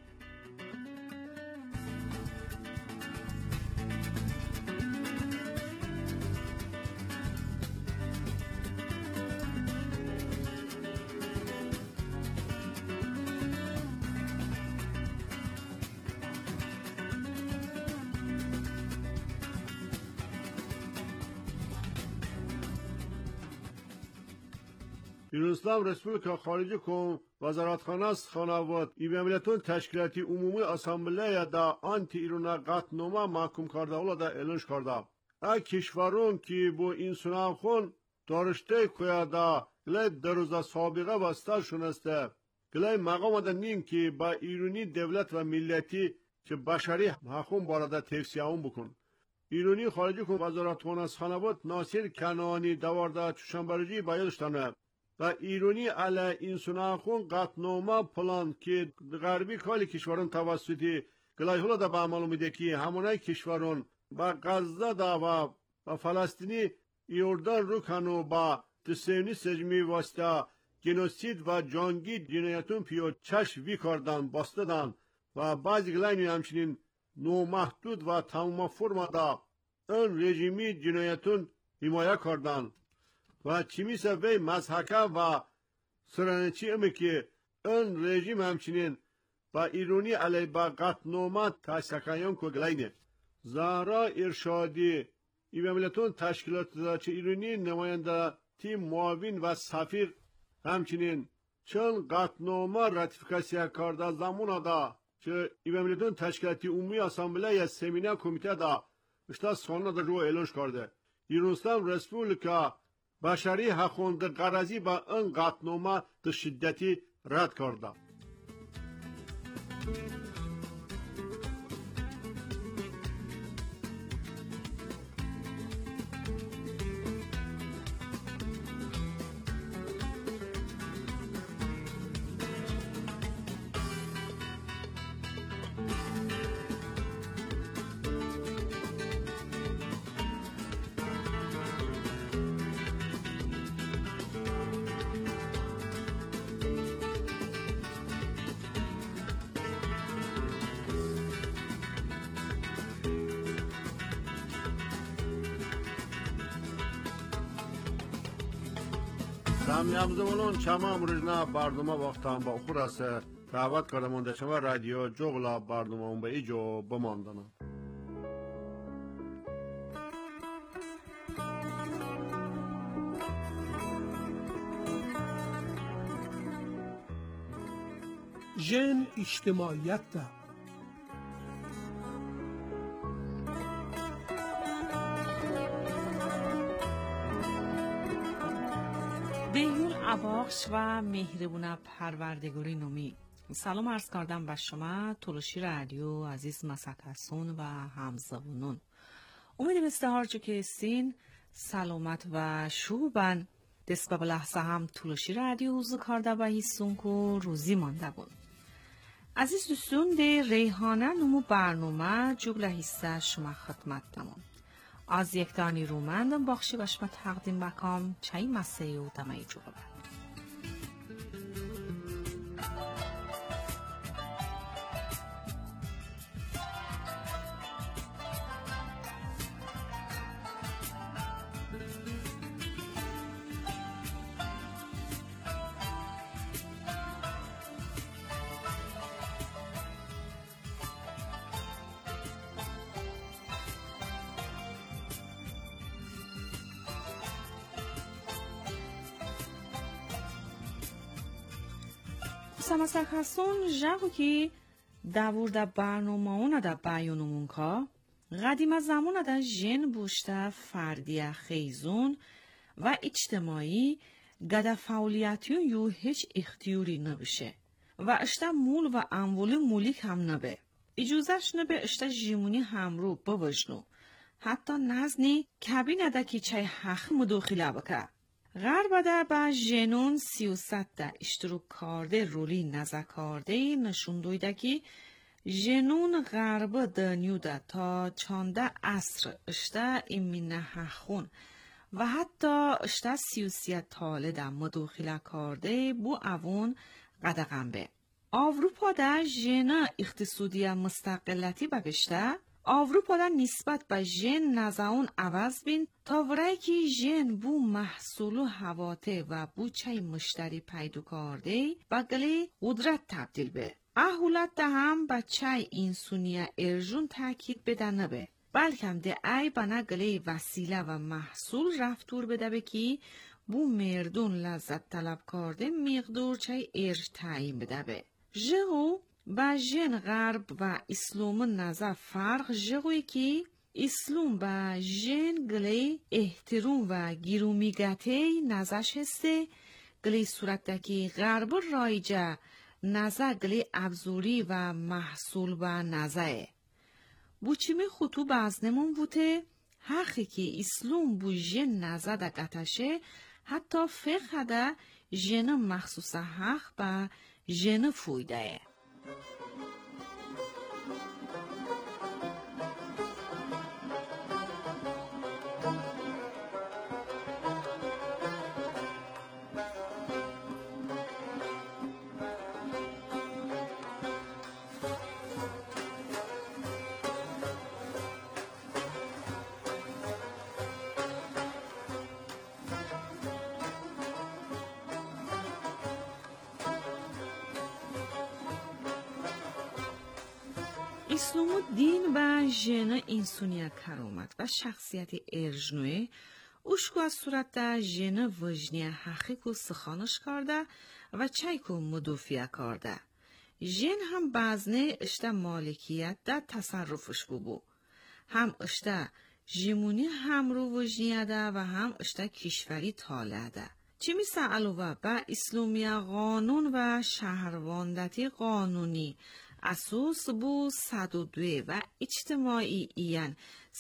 ایران رسپولیکا خارجی کن وزارتخانه است خانواد ایواملتون تشکیلاتی عمومی اسامبله دا آنتی ایران قطعنامه محکوم کرده اولا دا اعلانش کرده. ای کشورون که با این سنام خون دارشته کویا دا گلی دروزا سابقه واسطه شونسته گلی مقام دا نیم که با ایرانی دولت و ملتی که بشری حقوم بارده توصیه اون بکن. ایرانی خارجی کن وزارتخانه است خانواد ناصر کنعانی دوارده چوشنبرجی بایدشتانه و ایرانی علی این سناخون قطعنامه پلان که غربی کالی کشوران توسطی گلایهولا دا به عمل میده که همونای کشوران با غزه دا و فلسطینی ایردان رو کنو با تسیونی سجمی واسطه جنوسید و جنگی جنایتون پیو چشم وی کردن باستدن و بعضی گلاینی همچنین نومحدود و تمام فرما دا اون رژیمی جنایتون حمایه کردن و چیمیسه وی مزحکه و سرانچی امی که اون رژیم همچنین با ایرانی علی با قطعنامه تشکیان که گلاینه. زهرا ارشادی ایواملتون تشکیلات دا چه ایرانی نماینده تیم معاون و سفیر همچنین چون قطعنامه راتیفیکاسیون کرده زمان دا چه ایواملتون تشکیلاتی عمومی اسامبله یا سمینه کمیته دا اشتا سالانه دا رو اعلانش کرده. ایران رسپولیکا بشری حقوق قرضی با این قطعنامه به شدتی رد کرده. سامیامزمون چما امروزنا برنامه وقتان با خور است دعوت کرده مونده شما رادیو جغلا برنامه اون به ایجو بماندنه. ژن اجتماعیت ده بیول عباخش و مهربون پروردگاری نومی سلام عرض کردم به شما تلوشی رادیو عزیز مسکسون و همزبونون. امیدم استهارچو که سین سلامت و شوبن دست به لحظه هم تلوشی رادیو حضور کرده و حیثون که روزی مانده بود. عزیز دوستون ده ریحانه نمو برنامه جگل حصه شما خدمت نمون. از یک دانی رومندم باخشی بشما تقدیم بکام چای مسیح و دمای جغبه. Самасахасон жагу ки давурда барномаона да баёнумунка قدیم زمان در جن بوشته فردی خیزون و اجتماعی گده فعالیتیون یو هیچ اختیاری نبشه و اشته مول و اموال مولیک هم نبه. اجازهش نبه اشته جیمونی همرو بوجنو. حتی نزنی کبی نده که چای حق مداخله بکه. غرب ده با جنون 300 ده اشتروک کرده رولی نزکارده نشون دویده که جنون غرب دنیو ده تا 14 عصر اشته ایمینه حخون و حتی اشته 33 تاله ده مداخله کرده بو اوون قدقم به. آوروپا ده جنه اقتصادی مستقلتی بگشته، آوروپا ده نسبت به جن نزاون عوض بین تا ورای که جن بو محصول و حواته و بو چای مشتری پیدا کرده بگلی قدرت تبدیل به. احولت ده هم با چای انسونی ارجون تاکید بده نبه. بلکم ده ای بنا گلی وسیله و محصول رفتور بده به که بو مردون لذت طلب کرده مقدار چای ارج تعیین بده به. جهو با جن غرب و اسلام نظر فرق جهوی که اسلام با جن گلی احترام و گیرومیگته نظرش هسته گلی صورت ده که غرب رایجه نظر گلی ابزوری و محصول و نظره. بو چیمی خطو بازنمون بوده حقی که اسلام بو جن نظر ده گتشه حتی فقه ده جن مخصوص حق با جن فویده. اسلام دین و ژن انسانیت کرامت و شخصیت ارجنوی اوشکو از صورت ده ژن وجنی حقیق و سخانش کرده و چایکو مدافع کرده. ژن هم بازنه اشته مالکیت ده تصرفش بو. هم اشته ژیمونی همرو وجنیه ده و هم اشته کشوری تاله ده. چی میسه علاوه با اسلامی قانون و شهرواندتی قانونی اساس بو 102 و اجتماعی ایان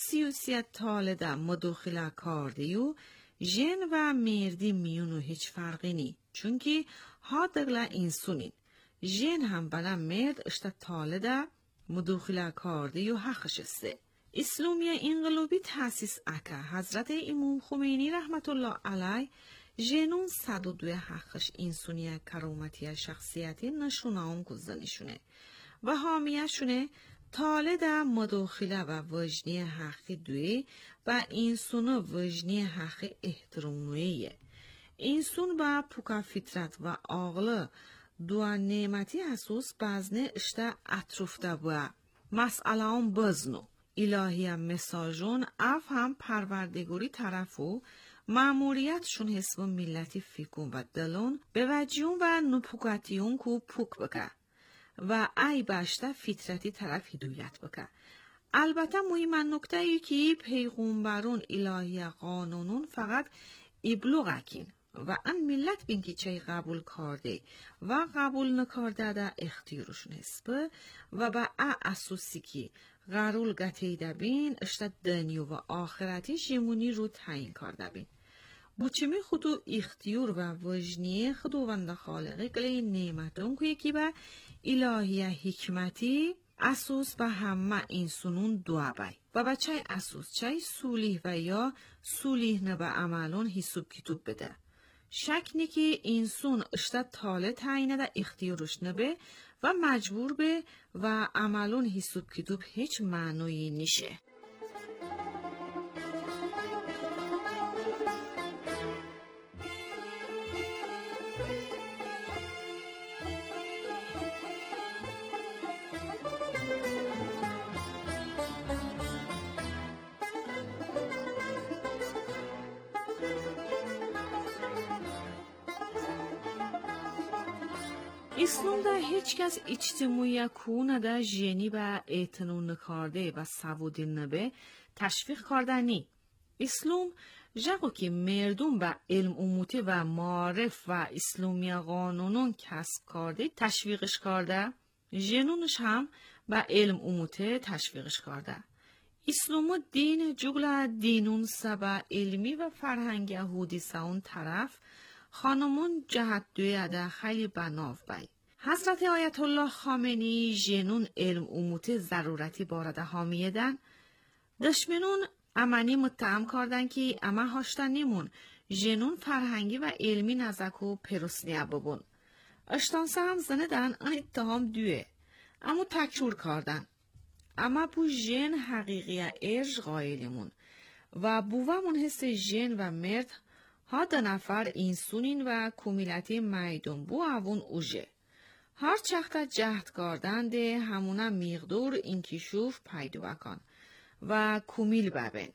33 تاله ده مداخله کرده و جن و مردی میونو هیچ فرقی نی چونکه ها دگله انسونین. جن هم بلا مرد اشتا تاله ده مداخله کرده و حقش استه. اسلامی انقلابی تاسیس اکا حضرت امام خمینی رحمت الله علیه جنون 102 حقش انسونی کرامتی شخصیتی نشونه گذاشته و حامیشونه تاله ده مداخله و وجنی حقی دوی و انسون وجنی حقی احترامویه. انسون با پوکا فطرت و عقل دو نعمتی اساس بزنه اشته اطرفته بوه. مسئله هم بزنو. الهی مساجون اف هم پروردگاری طرفو ماموریتشون حسب ملتی فکون و دلون به وجیون و نپوکاتیون کو پوک بکه. و ای باشته فطرتی طرف هدایت بکه. البته مهم نکته ای که پیغمبرون الهی قانونون فقط ابلاغ اکین و ان ملت بین که چه قبول کرده و قبول نکرده ده اختیارشون هست و با اساسی که قرول گتیده بین اشته دنیا و آخرتی جیمونی رو تعیین کرده بین. بچمی خودو اختیار و وجنیه خداوند خالقی گلی نعمتون که یکی با الهی حکمتی اساس به همه انسانون دعا بای و بچه اساس چای سولیه و یا سولیه نبا عملون حساب کتوب بده. شک نی که انسان اشتا تاله تعیینه ده اختیارش نبه و مجبور به و عملون حساب کتوب هیچ معنی نیشه. اسلام در هیچ کس اجتماعی کونه در جنی و اعتنون نکارده و سوودی نبه تشویق کردنی. اسلام جاگو که مردم و علم اموتی و معارف و اسلامی قانونون کسب کرده تشویقش کرده، جنونش هم و علم اموتی تشویقش کرده. اسلام دین جگل دینون سبا علمی و فرهنگ یهودی ساون طرف خانمون جهت دوی ده خیلی بناف بای. حضرت آیت الله خامنه‌ای جنون علم اموتی ضرورتی بارده حامیدن، دشمنون امانی متهم کردن که اما هاشتن نیمون جنون فرهنگی و علمی نزکو پروسنیه ببون. اشتانسه هم زندن ان اتهام دوه، اما تکرور کردن. اما بو جن حقیقی ارج قایلمون و بوامون حس جن و مرد ها دو نفر اینسونین و کمیلتی میدون بو اوون اوژه. هر چخت جهد کردن ده همونه میغدور اینکیشوف پیدو بکن و کمیل ببین.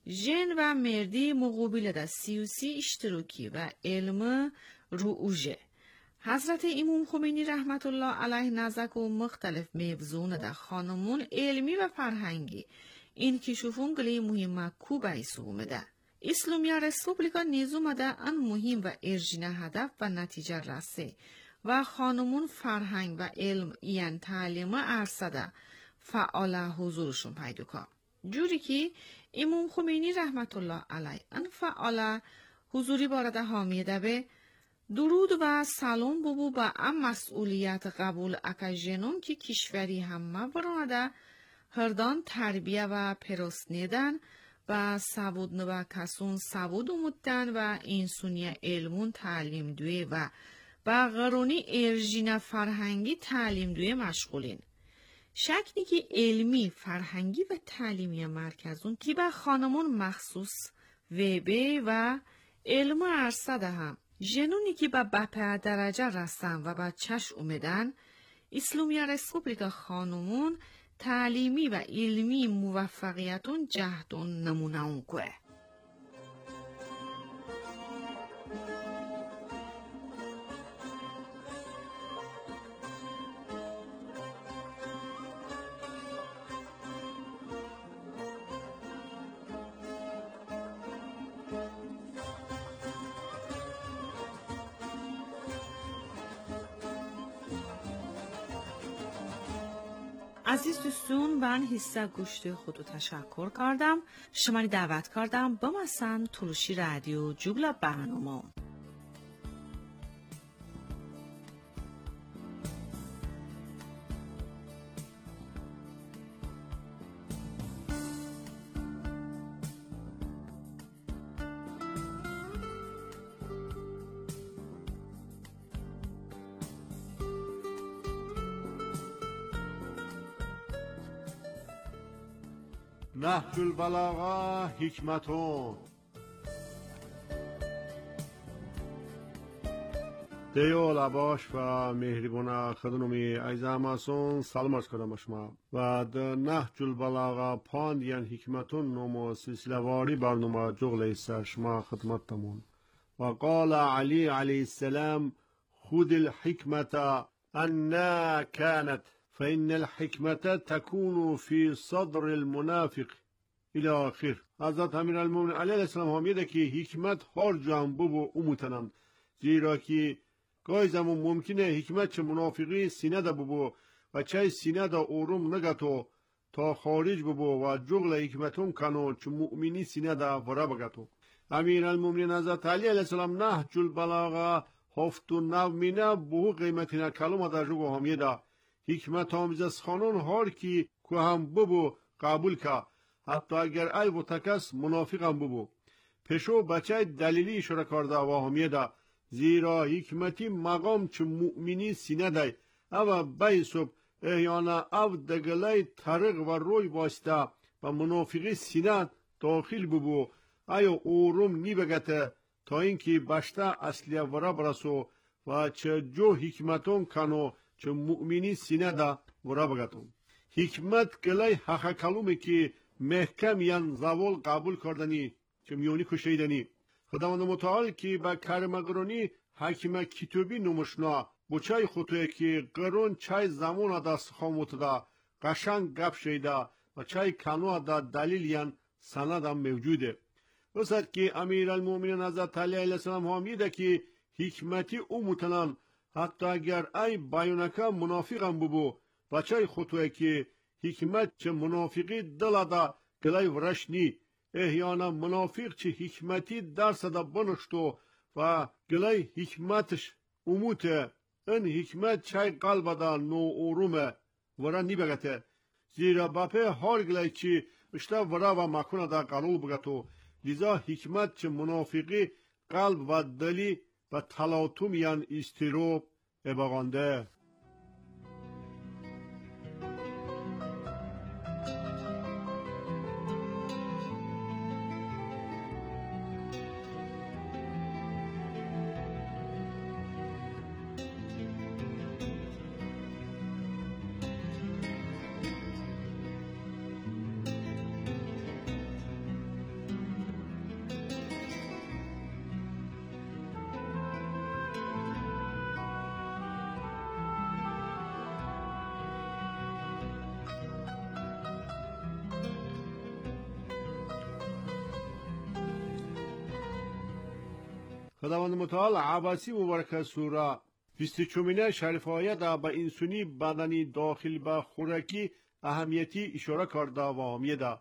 جن و مردی مقابل ده سیوسی اشتراکی و علم رو اوژه. حضرت امام خمینی رحمت الله علیه نزک و مختلف موضوع ده خانمون علمی و فرهنگی این کشوفون گلی مهمه کو بایسو اومده. اسلامی رسپوبلیکا نیزومه ده ان مهم و ارجینه هدف و نتیجه رسه و خانمون فرهنگ و علم این تعلیم ارسده فعال حضورشون پیدا کن. جوری که امام خمینی رحمت الله علیه ان فعال حضوری بارده حامیده به درود و سلام ببو با ام مسئولیت قبول اکا جنون که کشوری همه برانده هردان تربیه و پرسنیدن و سبود نو کسون سبود مدن و اینسونی علمون تعلیم دوی و غرونی ارژین فرهنگی تعلیم دوی مشغولین. شکلی که علمی فرهنگی و تعلیمی مرکزون که به خانمون مخصوص ویبه و علم ارسده هم جنونی که به بپه درجه رسن و بچهش اومدن اسلامی رسپوبلیکا خانمون تعلیمی و علمی موفقیتون جهدون نمونه اون که. عزیز دوستون من حصه گوشت خودو تشکر کردم. شما دعوت کردم با مثلا تلوشی رادیو جوگلا برنامه. نهج البلاغه حکمتون دیو لباش و مهربونه خدنومی ایزاماسون سلام از کردم شما و در نهج البلاغه پاندین حکمتون نمو سلسلواری برنامه جغل ایسا شما خدمتتمون و قال علی علیه السلام خود الحکمت انا كانت فإن الحكمة تكون في صدر المنافق إلى آخر. حضرت امیرالمومنین علیه السلام هم میده که حکمت هر جان بو اموتنم زیرا که گاهی زمان ممکنه حکمت چه منافقی سینه ده بو و چه سینه ده اوروم نگتو تا خارج بو و جغل حکمتون کنو چه مؤمنی سینه ده ورا بگتو. امیرالمومنین حضرت علی علیه السلام نهج البلاغه هفت و نو مینه بو قیمتینا کلمه در جگو هم میده حکمت آمیز از خانون هر کی که هم ببو قبول که حتی اگر ای و تکس منافق هم ببو پشو بچه دلیلی اشاره کرده و همیده زیرا حکمتی مقام چه مؤمنی سینه دی او بیسوب احیانا او دگلی طرق و روی واسطه و منافقی سینه داخل ببو ایو اوروم نی بگته تا اینکه بشته اصلی ورا برسو و چه جو حکمتون کنو چه مؤمنی سینه دا ورا بگتون. حکمت کلای حق کلومی که محکم یان زوال قبول کردنی چه میونی کشیدنی. خداوند متعال که با کرمگرانی حکم کتابی نمشنا بچای خطوه که قرون چای زمان دا سخاموت دا قشنگ گپ شیده و چای کنوه دا دلیل یان سند هم موجوده. وسط که امیر المومنین حضرت علی علیه السلام هم میده که حکمتی او متنان حتی اگر ای بیانکه منافقم ببو و چای خطوه که حکمت چه منافقی دل دا گلای ورش نی احیانا منافق چه حکمتی درس دا بنشتو و گلای حکمتش اموته این حکمت چای قلب دا نو اورومه ورا نی بگته زیرا باپه هر گلای چی اشتا ورا و مکونه دا قلول بگتو لذا حکمت چه منافقی قلب و دلی و تلاطم یان استیروب اباغانده. خداوند متعال عباسی مبارک سوره 24 شریف آیه دا به انسانی بدنی داخل به خوراکی اهمیتی اشاره کرده و آمیده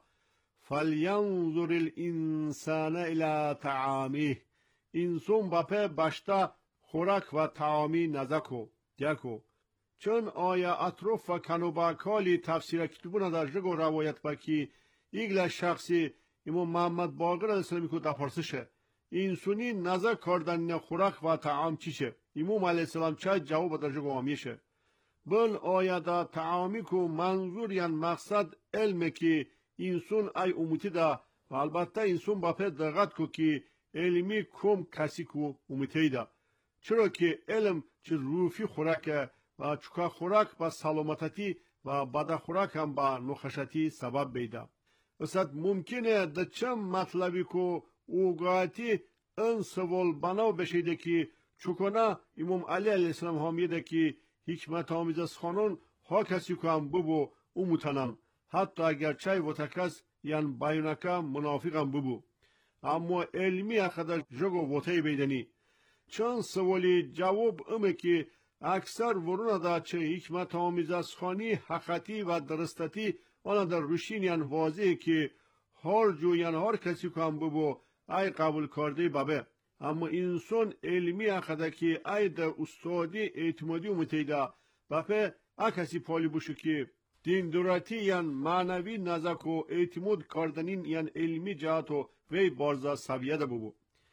فلینظر الانسان الی طعامه انسان بپه بشته خوراک و طعامی نزکو دیکو چون آیا اطراف و کنوباکالی تفسیر کتبون در جگو روایت بکی ایگل شخصی امام محمد باقر علیه السلامی که دپرسشه انسانی نظر کردن خوراک و طعام چیشه امام علیه السلام چه جواب در جگو آمیشه بل آیا دا طعامی که منظور یعنی مقصد علمه که انسان ای اموتی دا و البته انسان باپه دقت کو که علمی کم کسی که اموتی دا چرا که علم چه روفی خوراکه و چکا خوراک با سلامتی و بد خوراک هم با نخشتی سبب بیده وسط ممکنه دا چم مطلبی که اوگاتی این سوال بناو بشیده که چکونه امام علی علیه السلام هم میده که حکمت آمیز از خانون ها کسی که هم ببو او متنم حتی اگر چای و تکس یعنی بیانکه منافق هم ببو اما علمی اخدر جگو وطای بیدنی چند سوالی جواب امه که اکثر ورونه دا چه حکمت آمیز از خانی حقیقتی و درستتی آن در روشین یعنی واضحه که هر جو یعنی هر کسی که هم ببو ای قبول کرده بابه اما انسان علمی اخده که ای در استادی اعتمادی متیده بپه کسی پالی بوشو که دین دوراتی یعنی معنوی نزک و اعتماد کردنین یعنی علمی جهت و وی بارزا سویه ده ببو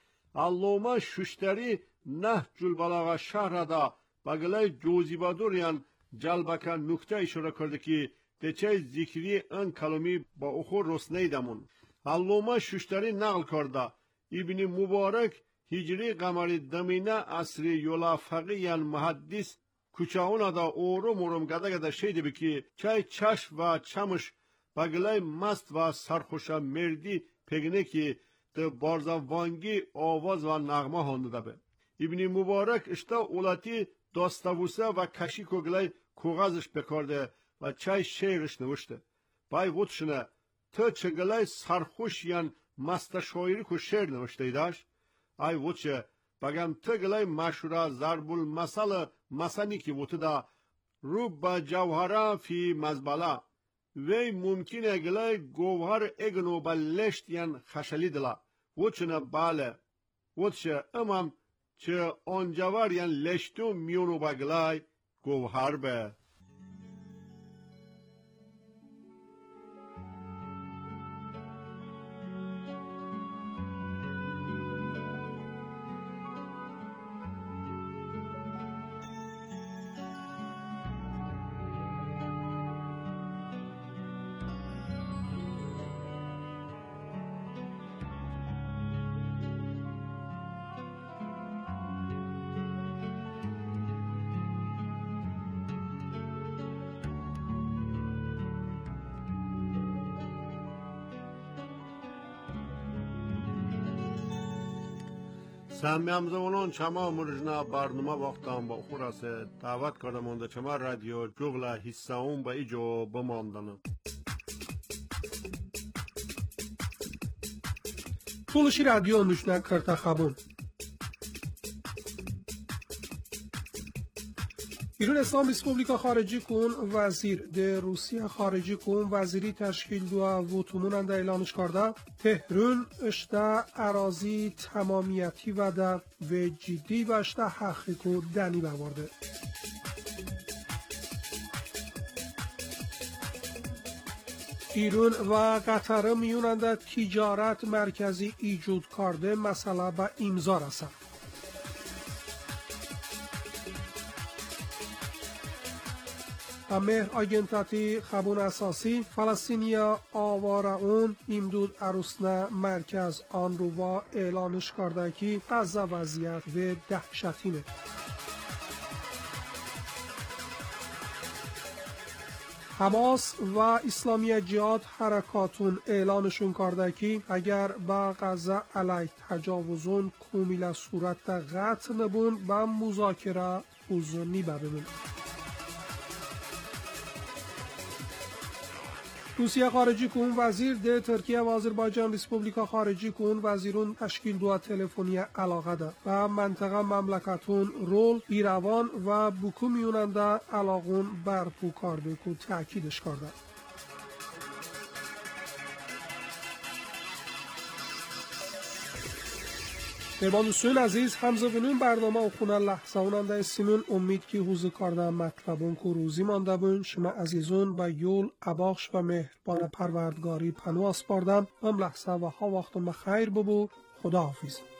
علامه ششتری نهج البلاغه شهر دا بگلای جوزیبادور یعنی جلبکه نکته اشاره کرده که دچه ذکری ان کلمی با اخور رسنه دمون علامه ششتری نقل کرده ابن مبارک هجری قمری دمینه عصری یولا فقیه محدث کوچاونا دا اوروم گده شیده بکی چای چشم و چمش بگلای مست و سرخوشه مردی پگنه که ده بارزوانگی آواز و نغمه هانده به ابن مبارک اشتا اولاتی داستاووسه و کشی کگلای کغازش بکرده و چای شیرش نوشته بای وطشنه تا چگلای سرخوش یعن مست شاعری که شعر نوشته ایداش ای وطشه بگم تا گلای مشوره ضرب المثل مثلی که وطه دا رب جوهره فی مزبله وی ممکنه گلای گوهر اگنو بلشت یعن خشلی دلا وطشنه باله وطشه امام چه آنجوار یعن لشتو میونو بگلای گوهر به سمیم زمانان چما مرجنا برنامه وقتم با خورس دعوت کردم اونده چما رادیو جغل حصه اون با ایجا بماندنم. تولشی رادیو نشنه کرتا خبون. ایران اسلام ریسپوبلیکا خارجی کن وزیر ده روسیه خارجی کن وزیری تشکیل دو و تومونند اعلانش کرده تهران اشته اراضی تمامیتی و ده و جدی و اشته حقیقو دنی بورده. ایران و قطر میونند تجارت مرکزی ایجاد کرده مسئله به امضا رسد. مهر آگنتاتی خبون اساسی فلسطینیا آواره اون امدود عروسنه مرکز آن رو با اعلانش کرده که غزه وضعیت و دهشتینه. حماس و اسلامی جهاد حرکاتون اعلانشون کرده که اگر با غزه علیه تجاوزون کاملا صورت قطع نبون با مذاکره حضور ببینیم. روسیه خارجی کن وزیر ده ترکیه و آذربایجان ریسپوبلیکا خارجی کن وزیرون تشکیل دو تلفنی علاقه ده و منطقه مملکتون رول بیروان و بکو میوننده علاقون برپو کرده که تأکیدش کرده. مهمان دوستان عزیز همزبونین برنامه و خونه لحظه اوننده سیمون امید که حوزه کارده مطلبون که روزی مانده بون شما عزیزون با یول عباخش و مهربان پروردگاری پناه اسپاردم. هم لحظه و ها وقتم بخیر ببو. خدا حافظ.